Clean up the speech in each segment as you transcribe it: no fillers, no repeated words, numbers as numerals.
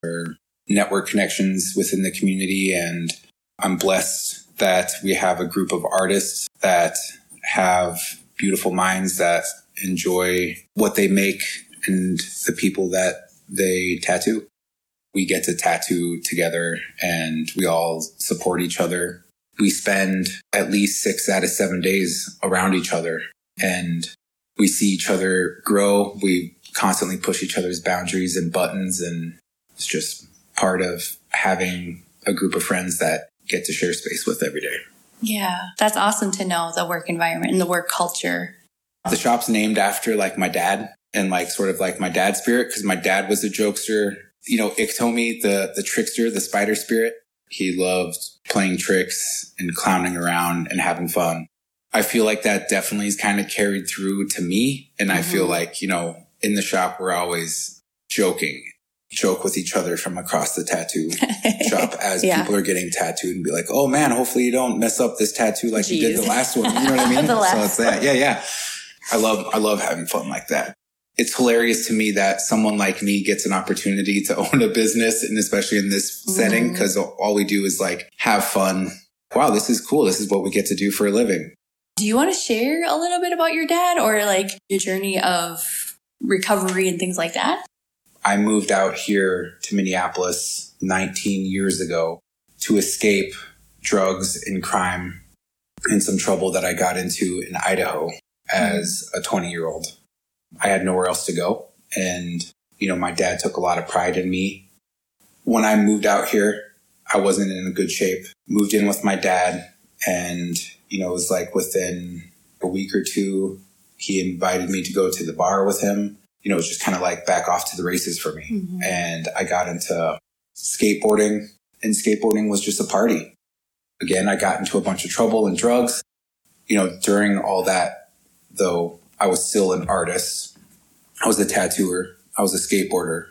or network connections within the community. And I'm blessed that we have a group of artists that have beautiful minds that enjoy what they make and the people that they tattoo. We get to tattoo together and we all support each other. We spend at least 6 out of 7 days around each other and we see each other grow. We constantly push each other's boundaries and buttons, and it's just part of having a group of friends that get to share space with every day. Yeah, that's awesome to know the work environment and the work culture. The shop's named after like my dad and like sort of like my dad's spirit, because my dad was a jokester. You know, Iktomi, the trickster, the spider spirit, he loved playing tricks and clowning around and having fun. I feel like that definitely is kind of carried through to me. And I feel like, you know, in the shop, we're always joke with each other from across the tattoo shop as people are getting tattooed and be like, oh man, hopefully you don't mess up this tattoo like you did the last one. You know what I mean? So it's that. Yeah. I love having fun like that. It's hilarious to me that someone like me gets an opportunity to own a business, and especially in this setting, because all we do is like have fun. Wow, this is cool. This is what we get to do for a living. Do you want to share a little bit about your dad or like your journey of recovery and things like that? I moved out here to Minneapolis 19 years ago to escape drugs and crime and some trouble that I got into in Idaho as a 20-year-old. I had nowhere else to go. And, you know, my dad took a lot of pride in me. When I moved out here, I wasn't in a good shape. Moved in with my dad and, you know, it was like within a week or two, he invited me to go to the bar with him. You know, it was just kind of like back off to the races for me. And I got into skateboarding, and skateboarding was just a party. Again, I got into a bunch of trouble and drugs. You know, during all that, though, I was still an artist. I was a tattooer. I was a skateboarder.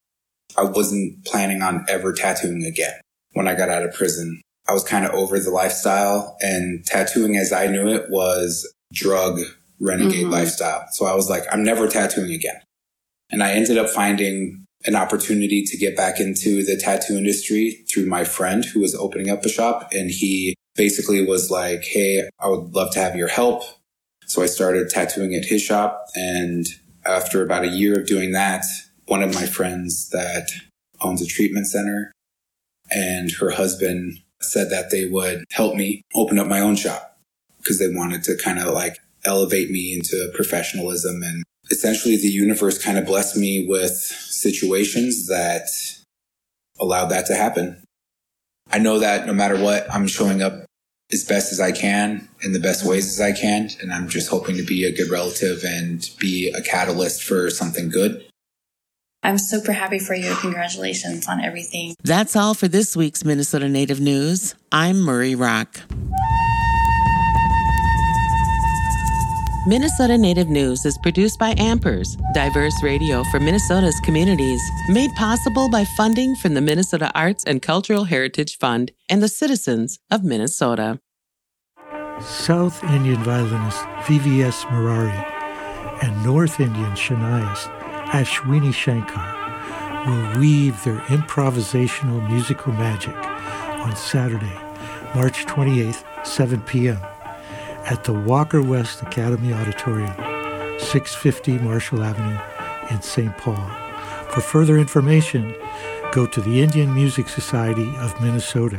I wasn't planning on ever tattooing again. When I got out of prison, I was kind of over the lifestyle, and tattooing as I knew it was drug renegade lifestyle. So I was like, I'm never tattooing again. And I ended up finding an opportunity to get back into the tattoo industry through my friend who was opening up a shop. And he basically was like, hey, I would love to have your help. So I started tattooing at his shop. And after about a year of doing that, one of my friends that owns a treatment center and her husband said that they would help me open up my own shop because they wanted to kind of like elevate me into professionalism. And essentially the universe kind of blessed me with situations that allowed that to happen. I know that no matter what, I'm showing up as best as I can in the best ways as I can. And I'm just hoping to be a good relative and be a catalyst for something good. I'm super happy for you. Congratulations on everything. That's all for this week's Minnesota Native News. I'm Murray Rock. Minnesota Native News is produced by Ampers, diverse radio for Minnesota's communities, made possible by funding from the Minnesota Arts and Cultural Heritage Fund and the citizens of Minnesota. South Indian violinist V.V.S. Murari and North Indian Shanaist Ashwini Shankar will weave their improvisational musical magic on Saturday, March 28th, 7 p.m. at the Walker West Academy Auditorium, 650 Marshall Avenue in St. Paul. For further information, go to the Indian Music Society of Minnesota,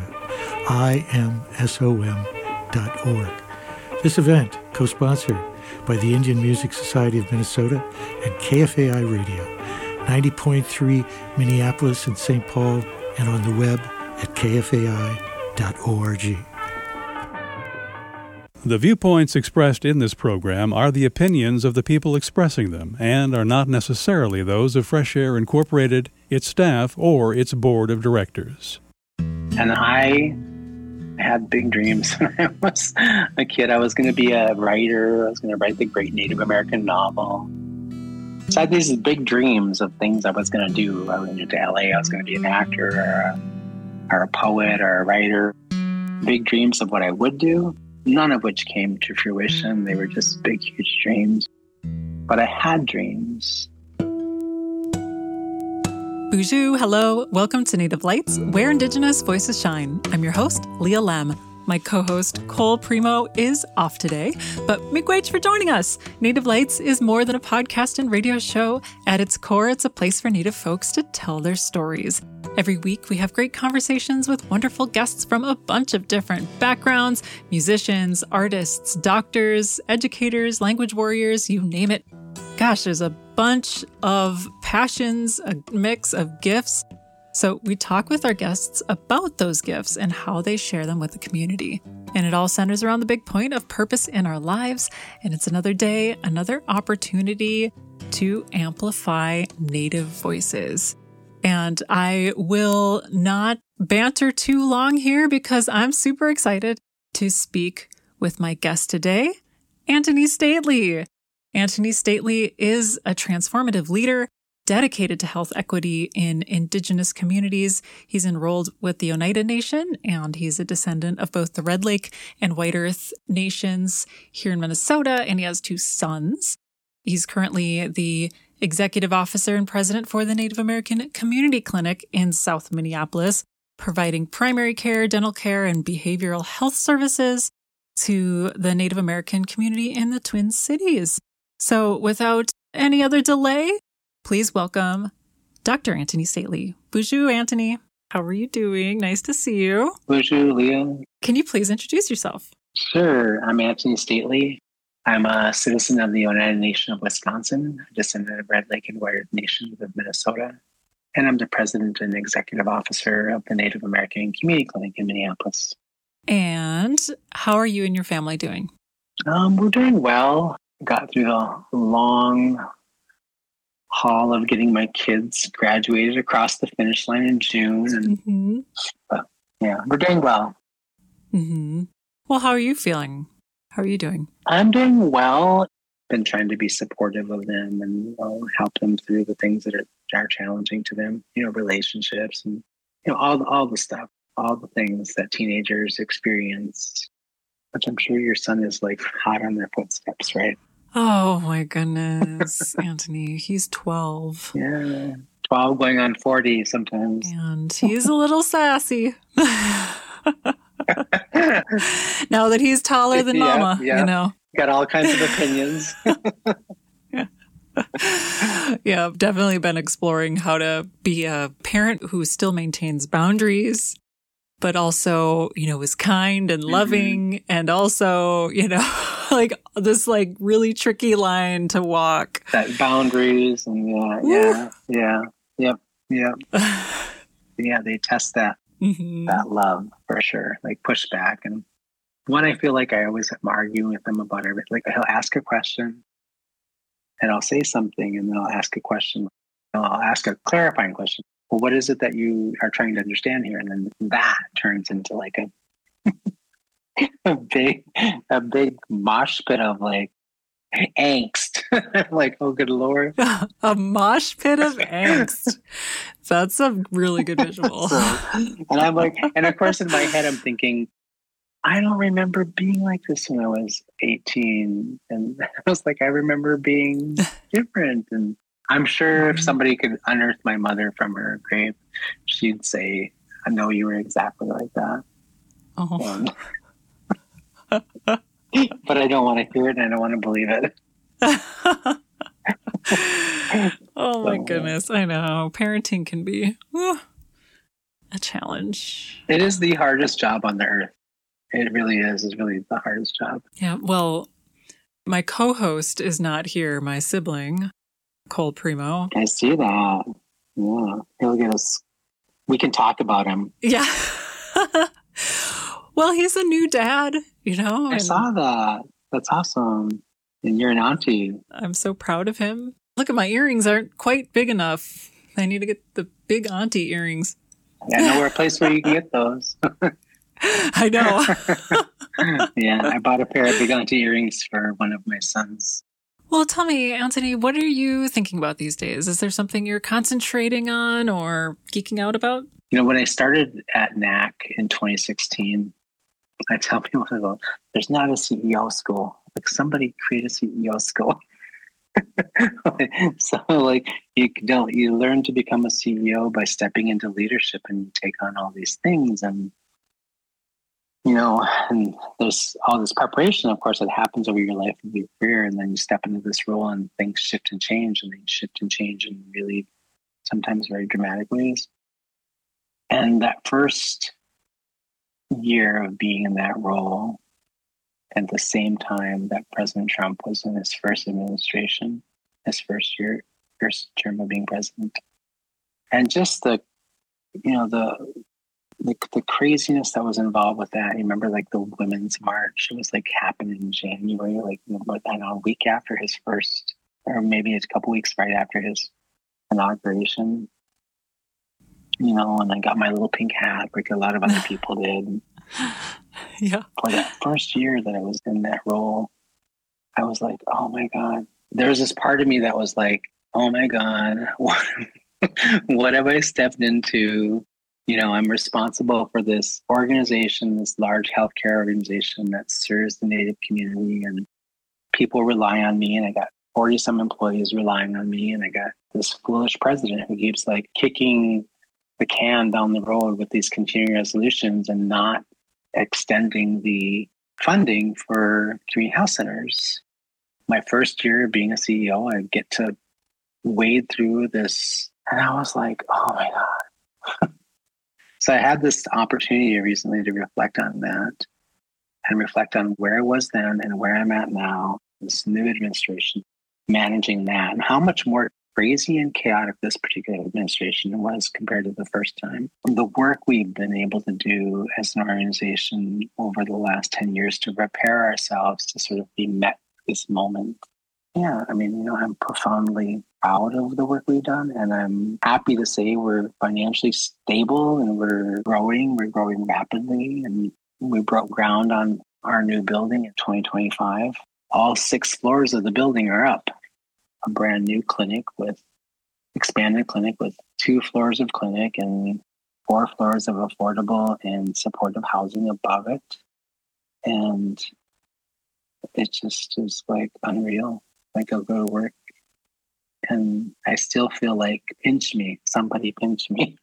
imsom.org. This event, co-sponsored by the Indian Music Society of Minnesota and KFAI Radio, 90.3 Minneapolis and St. Paul, and on the web at kfai.org. The viewpoints expressed in this program are the opinions of the people expressing them and are not necessarily those of Fresh Air Incorporated, its staff, or its board of directors. And I had big dreams when I was a kid. I was going to be a writer. I was going to write the great Native American novel. So I had these big dreams of things I was going to do. I went into LA. I was going to be an actor or a poet or a writer. Big dreams of what I would do, none of which came to fruition. They were just big, huge dreams. But I had dreams. Bonjour, hello, welcome to Native Lights, where Indigenous voices shine. I'm your host, Leah Lem. My co-host, Cole Primo, is off today, but miigwech for joining us. Native Lights is more than a podcast and radio show. At its core, it's a place for Native folks to tell their stories. Every week, we have great conversations with wonderful guests from a bunch of different backgrounds, musicians, artists, doctors, educators, language warriors, you name it. Gosh, there's a bunch of passions, a mix of gifts. So we talk with our guests about those gifts and how they share them with the community. And it all centers around the big point of purpose in our lives. And it's another day, another opportunity to amplify Native voices. And I will not banter too long here because I'm super excited to speak with my guest today, Antony Stately. Antony Stately is a transformative leader dedicated to health equity in Indigenous communities. He's enrolled with the Oneida Nation, and he's a descendant of both the Red Lake and White Earth nations here in Minnesota, and he has 2 sons. He's currently the executive officer and president for the Native American Community Clinic in South Minneapolis, providing primary care, dental care, and behavioral health services to the Native American community in the Twin Cities. So without any other delay, please welcome Dr. Antony Stately. Bonjour, Antony. How are you doing? Nice to see you. Bonjour, Leah. Can you please introduce yourself? Sure. I'm Antony Stately. I'm a citizen of the Oneida Nation of Wisconsin, a descendant of Red Lake and White Earth Nations of Minnesota, and I'm the president and executive officer of the Native American Community Clinic in Minneapolis. And how are you and your family doing? We're doing well. Got through the long haul of getting my kids graduated across the finish line in June. And yeah, we're doing well. Mm-hmm. Well, how are you feeling? How are you doing? I'm doing well. Been trying to be supportive of them and help them through the things that are challenging to them. Relationships and all the stuff, all the things that teenagers experience. Which I'm sure your son is like hot on their footsteps, right? Oh my goodness, Antony. He's 12. Yeah, 12 going on 40 sometimes. And he's a little sassy. Now that he's taller than Mama, Got all kinds of opinions. Yeah, I've definitely been exploring how to be a parent who still maintains boundaries, but also, is kind and loving, and also, like this really tricky line to walk. That boundaries and yep. Yeah, they test that that love for sure, like push back. And one, I feel like I always am arguing with them about everything. Like he'll ask a question and I'll say something and then I'll ask a question. I'll ask a clarifying question. Well, what is it that you are trying to understand here? And then that turns into like a big mosh pit of like angst. Like, oh, good Lord. A mosh pit of angst. That's a really good visual. And I'm like, and of course in my head, I'm thinking, I don't remember being like this when I was 18. And I was like, I remember being different. And I'm sure if somebody could unearth my mother from her grave, she'd say, I know you were exactly like that. Oh. But I don't want to hear it and I don't want to believe it. Oh my goodness. I know. Parenting can be a challenge. It is the hardest job on the earth. It really is. It's really the hardest job. Yeah. Well, my co-host is not here, my sibling, Cole Primo. I see that. Yeah. He'll get us. We can talk about him. Yeah. Well, he's a new dad, I saw that. That's awesome. And you're an auntie. I'm so proud of him. Look, my earrings aren't quite big enough. I need to get the big auntie earrings. Yeah, I know where a place where you can get those. I know. Yeah, I bought a pair of big auntie earrings for one of my sons. Well, tell me, Antony, what are you thinking about these days? Is there something you're concentrating on or geeking out about? When I started at NAC in 2016, I tell people, there's not a CEO school. Like, somebody create a CEO school. So like you learn to become a CEO by stepping into leadership, and you take on all these things, and and there's all this preparation, of course, that happens over your life and your career, and then you step into this role and things shift and change, and they shift and change in really sometimes very dramatic ways. And that first year of being in that role, at the same time that President Trump was in his first administration, his first term of being president, and just the craziness that was involved with that. You remember, like the Women's March? It was like happened in January, like I don't know, a week after his first, or maybe a couple weeks right after his inauguration. And I got my little pink hat, like a lot of other people did. Yeah. For that first year that I was in that role, I was like, oh my God. There was this part of me that was like, oh my God, what have I stepped into? I'm responsible for this organization, this large healthcare organization that serves the Native community, and people rely on me, and I got 40 some employees relying on me, and I got this foolish president who keeps like kicking the can down the road with these continuing resolutions and not extending the funding for community health centers. My first year being a CEO, I get to wade through this, and I was like, oh my God. So I had this opportunity recently to reflect on that and reflect on where I was then and where I'm at now, this new administration, managing that, and how much more crazy and chaotic this particular administration was compared to the first time. The work we've been able to do as an organization over the last 10 years to prepare ourselves to sort of be met this moment. Yeah, I'm profoundly proud of the work we've done, and I'm happy to say we're financially stable and we're growing rapidly, and we broke ground on our new building in 2025. All 6 floors of the building are up. A brand new expanded clinic with 2 floors of clinic and 4 floors of affordable and supportive housing above it. And it just is like unreal. Like I'll go to work and I still feel like somebody pinch me.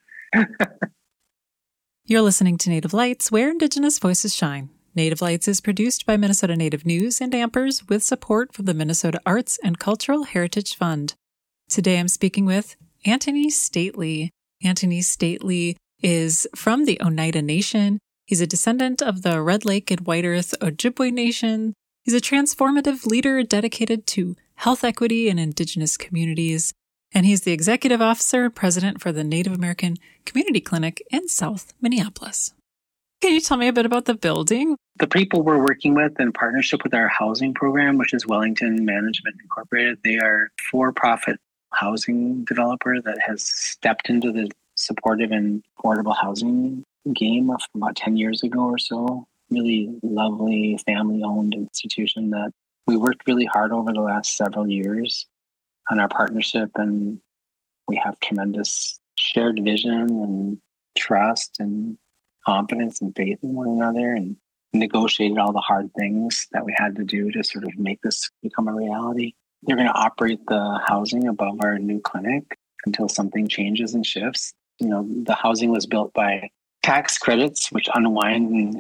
You're listening to Native Lights, where Indigenous voices shine. Native Lights is produced by Minnesota Native News and Ampers with support from the Minnesota Arts and Cultural Heritage Fund. Today I'm speaking with Antony Stately. Antony Stately is from the Oneida Nation. He's a descendant of the Red Lake and White Earth Ojibwe Nation. He's a transformative leader dedicated to health equity in Indigenous communities, and he's the executive officer and president for the Native American Community Clinic in South Minneapolis. Can you tell me a bit about the building? The people we're working with in partnership with our housing program, which is Wellington Management Incorporated, they are a for-profit housing developer that has stepped into the supportive and affordable housing game of about 10 years ago or so. Really lovely family-owned institution that we worked really hard over the last several years on our partnership, and we have tremendous shared vision and trust and confidence and faith in one another, and negotiated all the hard things that we had to do to sort of make this become a reality. They're going to operate the housing above our new clinic until something changes and shifts. The housing was built by tax credits, which unwind in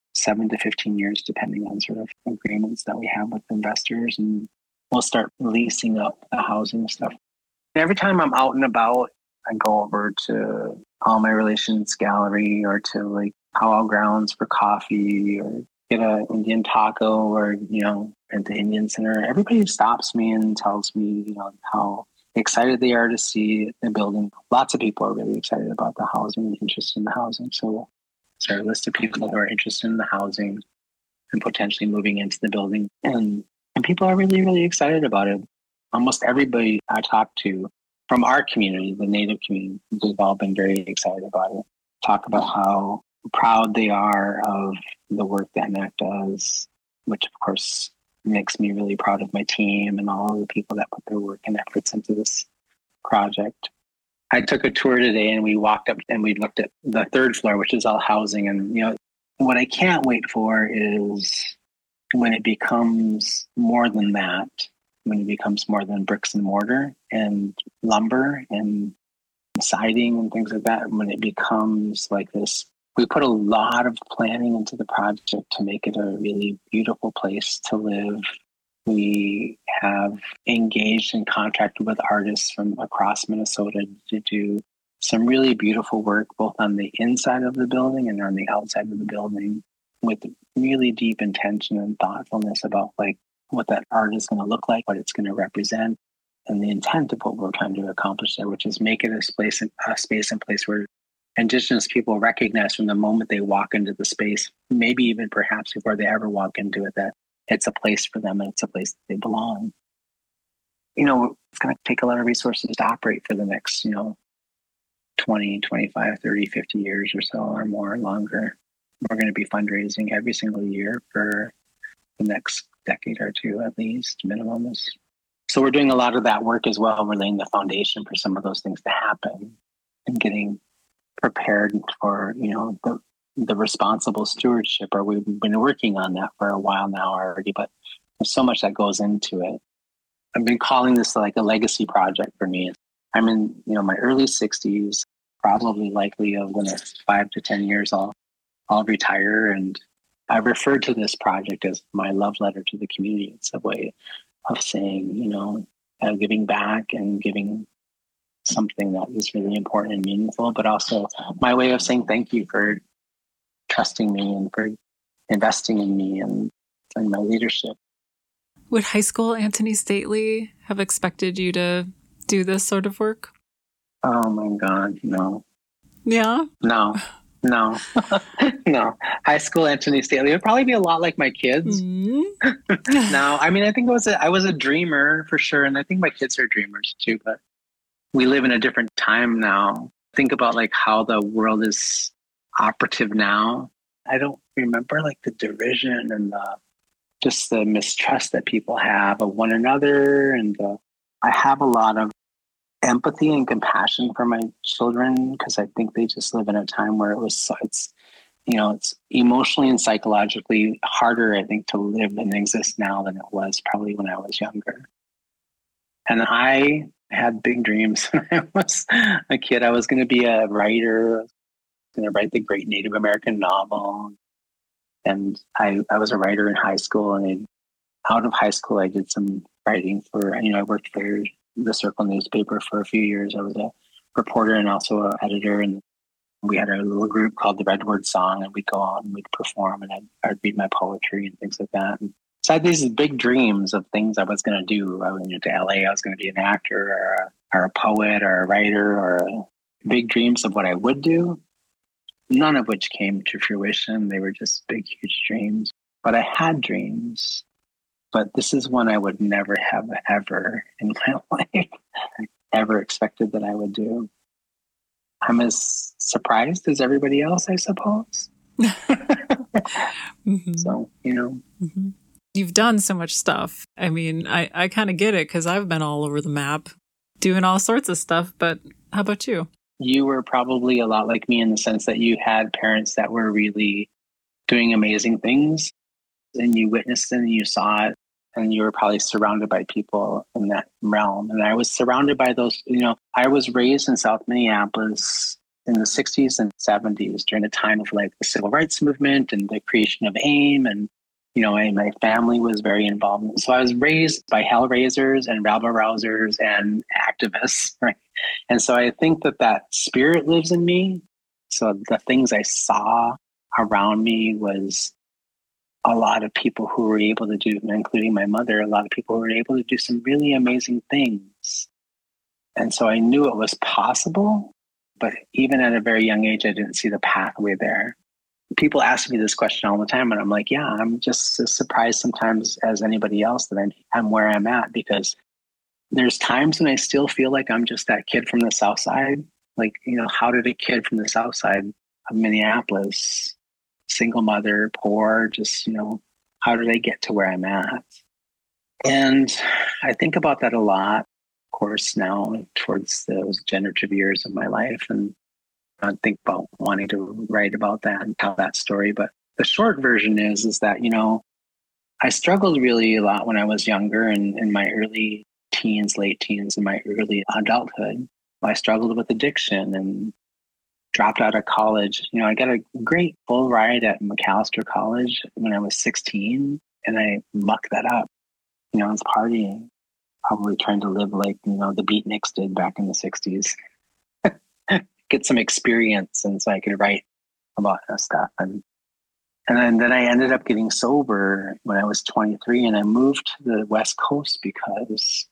7 to 15 years, depending on sort of agreements that we have with investors. And we'll start leasing up the housing stuff. Every time I'm out and about, I go over to All My Relations Gallery or to like Powwow Grounds for coffee or get an Indian taco or, at the Indian Center. Everybody stops me and tells me, how excited they are to see the building. Lots of people are really excited about the housing and interested in the housing. So it's our list of people who are interested in the housing and potentially moving into the building. And people are really, really excited about it. Almost everybody I talk to from our community, the Native community, they've all been very excited about it. Talk about how proud they are of the work that NAC does, which of course makes me really proud of my team and all of the people that put their work and efforts into this project. I took a tour today and we walked up and we looked at the 3rd floor, which is all housing. And, what I can't wait for is when it becomes more than that, when it becomes more than bricks and mortar and lumber and siding and things like that, when it becomes like this, we put a lot of planning into the project to make it a really beautiful place to live. We have engaged and contracted with artists from across Minnesota to do some really beautiful work, both on the inside of the building and on the outside of the building, with really deep intention and thoughtfulness about like what that art is going to look like, what it's going to represent, and the intent of what we're trying to accomplish there, which is make it a space and place where Indigenous people recognize from the moment they walk into the space, maybe even perhaps before they ever walk into it, that it's a place for them and it's a place that they belong. You know, it's going to take a lot of resources to operate for the next, 20, 25, 30, 50 years or so or more, longer. We're going to be fundraising every single year for the next decade or two, at least, minimum. So we're doing a lot of that work as well. We're laying the foundation for some of those things to happen and getting prepared for, the responsible stewardship. Or we've been working on that for a while now already, but there's so much that goes into it. I've been calling this like a legacy project for me. I'm in, my early 60s, probably likely over the next 5 to 10 years, I'll retire. And I refer to this project as my love letter to the community. It's a way of saying, giving back and giving something that is really important and meaningful, but also my way of saying thank you for trusting me and for investing in me and my leadership. Would high school Antony Stately have expected you to do this sort of work? Oh my God, no. Yeah? No. No. High school Antony Stately would probably be a lot like my kids. Mm. No, I mean, I think I was a dreamer for sure. And I think my kids are dreamers too, but we live in a different time now. Think about like how the world is operative now. I don't remember like the derision and just the mistrust that people have of one another. And I have a lot of empathy and compassion for my children because I think they just live in a time where it's emotionally and psychologically harder, I think, to live and exist now than it was probably when I was younger. And I had big dreams when I was a kid. I was going to be a writer. I was going to write the great Native American novel. And I was a writer in high school. And out of high school, I did some writing for, I worked for the Circle newspaper for a few years. I was a reporter and also an editor. And we had a little group called the Redwood Song. And we'd go out and we'd perform. And I'd read my poetry and things like that. And so I had these big dreams of things I was going to do. I went to LA. I was going to be an actor or a poet or a writer or big dreams of what I would do, none of which came to fruition. They were just big, huge dreams. But I had dreams. But this is one I would never have ever in my life ever expected that I would do. I'm as surprised as everybody else, I suppose. Mm-hmm. So, Mm-hmm. You've done so much stuff. I mean, I kind of get it because I've been all over the map doing all sorts of stuff. But how about you? You were probably a lot like me in the sense that you had parents that were really doing amazing things and you witnessed it and you saw it and you were probably surrounded by people in that realm. And I was surrounded by those, I was raised in South Minneapolis in the 60s and 70s during the time of like the civil rights movement and the creation of AIM. And my family was very involved. So I was raised by hellraisers and rabble-rousers and activists, right? And so I think that spirit lives in me. So the things I saw around me was a lot of people who were able to do, including my mother, a lot of people who were able to do some really amazing things. And so I knew it was possible, but even at a very young age, I didn't see the pathway there. People ask me this question all the time, and I'm like, yeah, I'm just as surprised sometimes as anybody else that I'm where I'm at, because there's times when I still feel like I'm just that kid from the South Side. Like, how did a kid from the South Side of Minneapolis, single mother, poor, just, how did I get to where I'm at? And I think about that a lot, of course, now towards those generative years of my life. And I think about wanting to write about that and tell that story. But the short version is that, I struggled really a lot when I was younger and in my early teens, late teens, and my early adulthood. I struggled with addiction and dropped out of college. I got a great full ride at Macalester College when I was 16, and I mucked that up. I was partying, probably trying to live like, the beatniks did back in the 60s. Get some experience, and so I could write about that stuff. And then I ended up getting sober when I was 23, and I moved to the West Coast because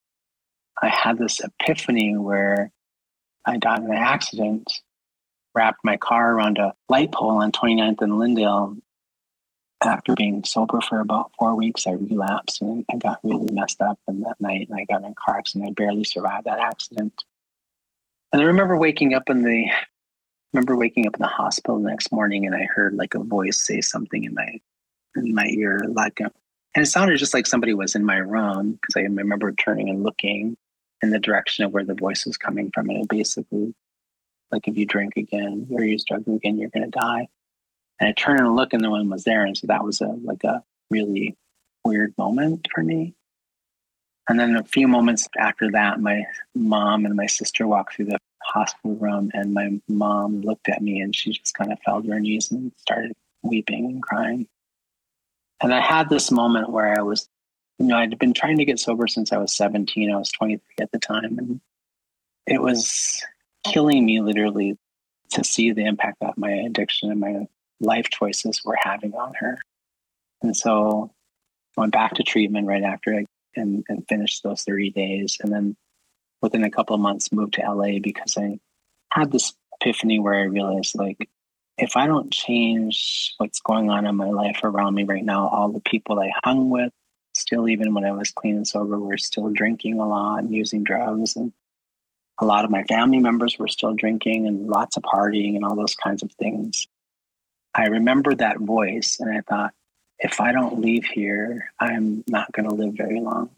I had this epiphany where I got in an accident, wrapped my car around a light pole on 29th and Lyndale. After being sober for about 4 weeks, I relapsed and I got really messed up. And that night, I got in a car accident. I barely survived that accident. And I remember waking up in the hospital the next morning, and I heard like a voice say something in my ear, and it sounded just like somebody was in my room, because I remember turning and looking in the direction of where the voice was coming from, and it basically, like, if you drink again or you struggle again, you're going to die. And I turned and looked, and no one was there, and so that was a really weird moment for me. And then a few moments after that, my mom and my sister walked through the hospital room, and my mom looked at me and she just kind of fell to her knees and started weeping and crying. And I had this moment where I was, I'd been trying to get sober since I was 17. I was 23 at the time. And it was killing me literally to see the impact that my addiction and my life choices were having on her. And so I went back to treatment right after and finished those 30 days. And then within a couple of months, moved to LA because I had this epiphany where I realized, like, if I don't change what's going on in my life around me right now, all the people I hung with, still even when I was clean and sober, were still drinking a lot and using drugs. And a lot of my family members were still drinking and lots of partying and all those kinds of things. I remember that voice and I thought, if I don't leave here, I'm not going to live very long.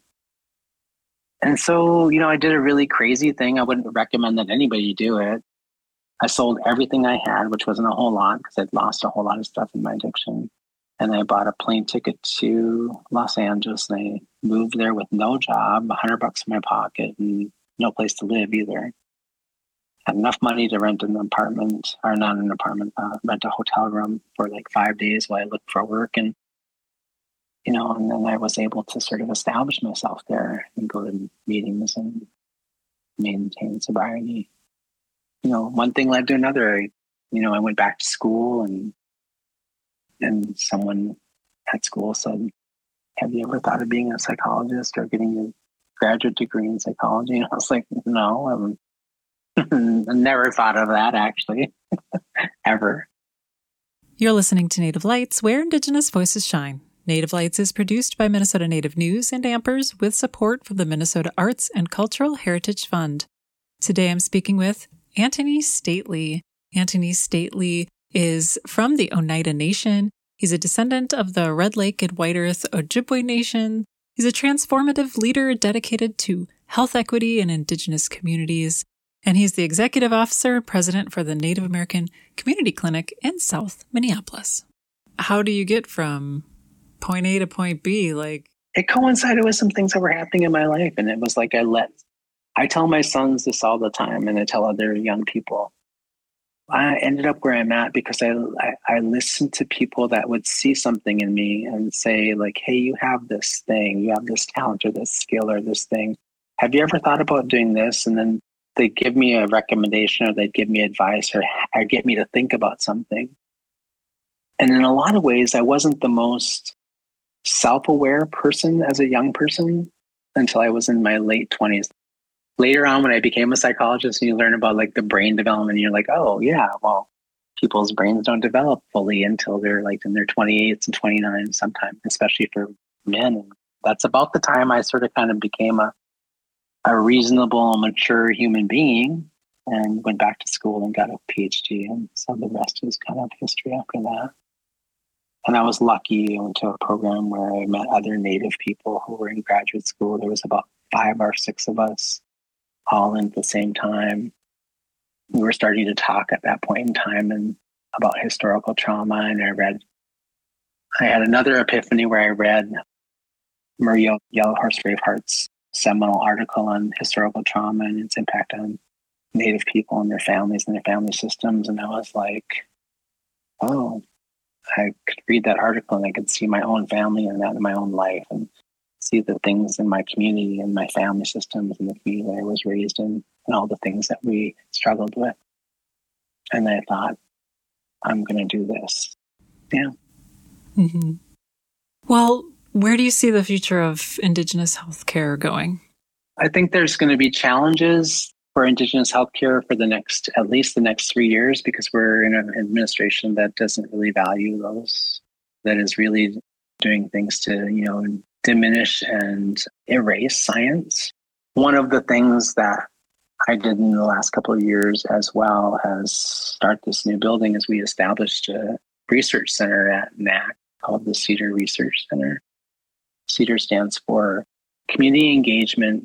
And so, I did a really crazy thing. I wouldn't recommend that anybody do it. I sold everything I had, which wasn't a whole lot because I'd lost a whole lot of stuff in my addiction. And I bought a plane ticket to Los Angeles, and I moved there with no job, $100 in my pocket, and no place to live either. Had enough money to rent an apartment, or not an apartment, rent a hotel room for like 5 days while I looked for work. And and then I was able to sort of establish myself there and go to meetings and maintain sobriety. One thing led to another. I went back to school, and someone at school said, "Have you ever thought of being a psychologist or getting a graduate degree in psychology?" And I was like, "No, I never thought of that actually, ever." You're listening to Native Lights, where Indigenous voices shine. Native Lights is produced by Minnesota Native News and Ampers with support from the Minnesota Arts and Cultural Heritage Fund. Today I'm speaking with Antony Stately. Antony Stately is from the Oneida Nation. He's a descendant of the Red Lake and White Earth Ojibwe Nation. He's a transformative leader dedicated to health equity in Indigenous communities. And he's the executive officer and president for the Native American Community Clinic in South Minneapolis. How do you get from point A to point B? It coincided with some things that were happening in my life. And it was like I tell my sons this all the time, and I tell other young people. I ended up where I'm at because I listened to people that would see something in me and say, like, hey, you have this thing, you have this talent or this skill or this thing. Have you ever thought about doing this? And then they'd give me a recommendation, or they'd give me advice, or get me to think about something. And in a lot of ways, I wasn't the most self-aware person as a young person until I was in my late 20s. Later on, when I became a psychologist and you learn about like the brain development, you're like, oh yeah, well, people's brains don't develop fully until they're like in their 28s and 29s sometimes, especially for men. And that's about the time I sort of kind of became a reasonable, mature human being and went back to school and got a PhD. And so the rest is kind of history after that. And I was lucky. I went to a program where I met other Native people who were in graduate school. There was about 5 or 6 of us all in at the same time. We were starting to talk at that point in time and about historical trauma. And I read I had another epiphany where I read Maria Yellowhorse Braveheart's seminal article on historical trauma and its impact on Native people and their families and their family systems. And I was like, oh, I could read that article and I could see my own family and that in my own life and see the things in my community and my family systems and the community that I was raised in and all the things that we struggled with. And I thought, I'm going to do this. Yeah. Mm-hmm. Well, where do you see the future of Indigenous healthcare going? I think there's going to be challenges for Indigenous healthcare for at least the next 3 years, because we're in an administration that doesn't really value those, that is really doing things to, diminish and erase science. One of the things that I did in the last couple of years, as well as start this new building, is we established a research center at NAC called the Cedar Research Center. Cedar stands for Community Engagement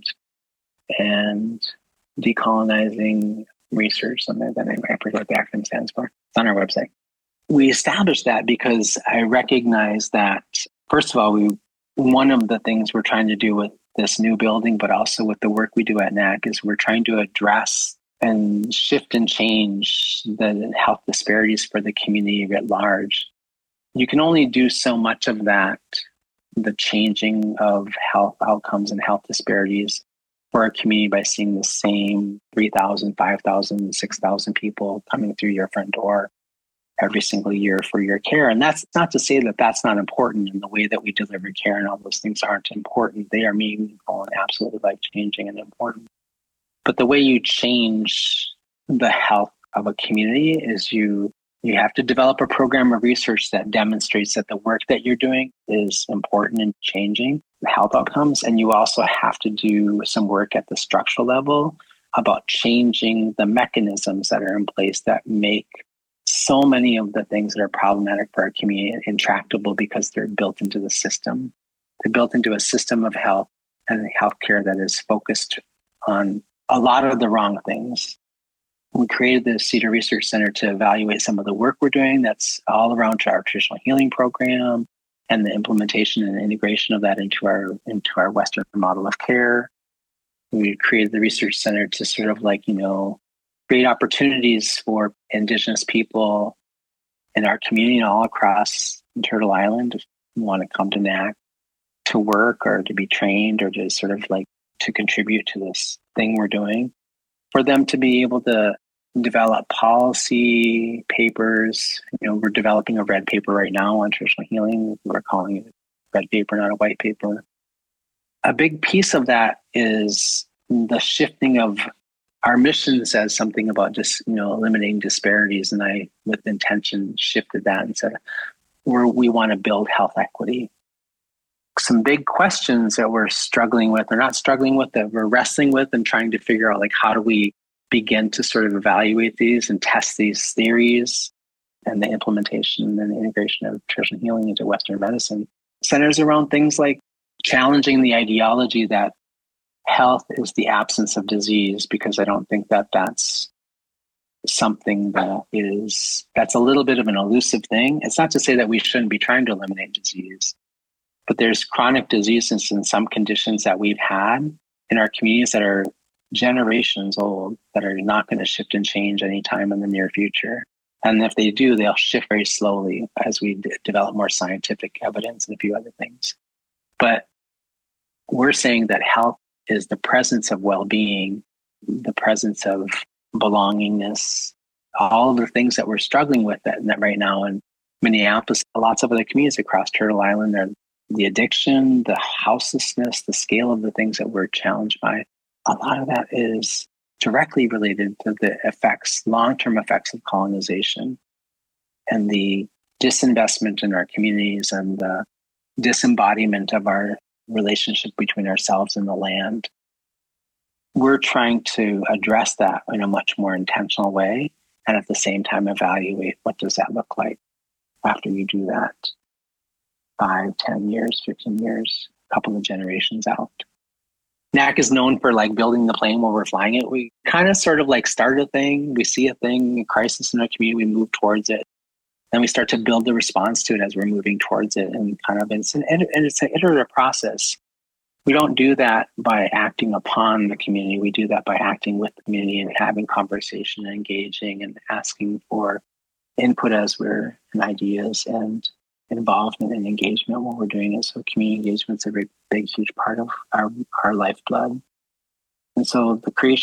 and Decolonizing Research, something that I forget what the acronym stands for. It's on our website. We established that because I recognize that, first of all, one of the things we're trying to do with this new building, but also with the work we do at NAC, is we're trying to address and shift and change the health disparities for the community writ large. You can only do so much of that, the changing of health outcomes and health disparities for our community, by seeing the same 3,000, 5,000, 6,000 people coming through your front door every single year for your care. And that's not to say that that's not important, in the way that we deliver care and all those things aren't important. They are meaningful and absolutely life-changing and important. But the way you change the health of a community is you have to develop a program of research that demonstrates that the work that you're doing is important in changing the health outcomes. And you also have to do some work at the structural level about changing the mechanisms that are in place that make so many of the things that are problematic for our community intractable, because they're built into the system. They're built into a system of health and healthcare that is focused on a lot of the wrong things. We created the Cedar Research Center to evaluate some of the work we're doing that's all around our traditional healing program and the implementation and integration of that into our Western model of care. We created the Research Center to sort of create opportunities for Indigenous people in our community and all across Turtle Island, if you want to come to NAC to work or to be trained or to sort of to contribute to this thing we're doing, for them to be able to develop policy papers. We're developing a red paper right now on traditional healing. We're calling it red paper, not a white paper. A big piece of that is the shifting of our mission. Says something about just, eliminating disparities. And I, with intention, shifted that and said, we want to build health equity. Some big questions that we're struggling with, or not struggling with, that we're wrestling with and trying to figure out, how do we begin to sort of evaluate these and test these theories, and the implementation and the integration of traditional healing into Western medicine centers around things like challenging the ideology that health is the absence of disease, because I don't think that that's something that's a little bit of an elusive thing. It's not to say that we shouldn't be trying to eliminate disease, but there's chronic diseases and some conditions that we've had in our communities that are generations old, that are not going to shift and change anytime in the near future. And if they do, they'll shift very slowly as we develop more scientific evidence and a few other things. But we're saying that health is the presence of well-being, the presence of belongingness, all of the things that we're struggling with that right now in Minneapolis, lots of other communities across Turtle Island, are the addiction, the houselessness, the scale of the things that we're challenged by. A lot of that is directly related to the long-term effects of colonization and the disinvestment in our communities and the disembodiment of our relationship between ourselves and the land. We're trying to address that in a much more intentional way, and at the same time evaluate what does that look like after you do that 5, 10 years, 15 years, a couple of generations out. NAC is known for building the plane while we're flying it. We kind of sort of start a thing, we see a thing, a crisis in our community, we move towards it, Then we start to build the response to it as we're moving towards it, and it's an iterative process. We don't do that by acting upon the community. We do that by acting with the community and having conversation and engaging and asking for input and ideas and involvement and engagement when we're doing it. So community engagement is a big, huge part of our lifeblood. And so the creation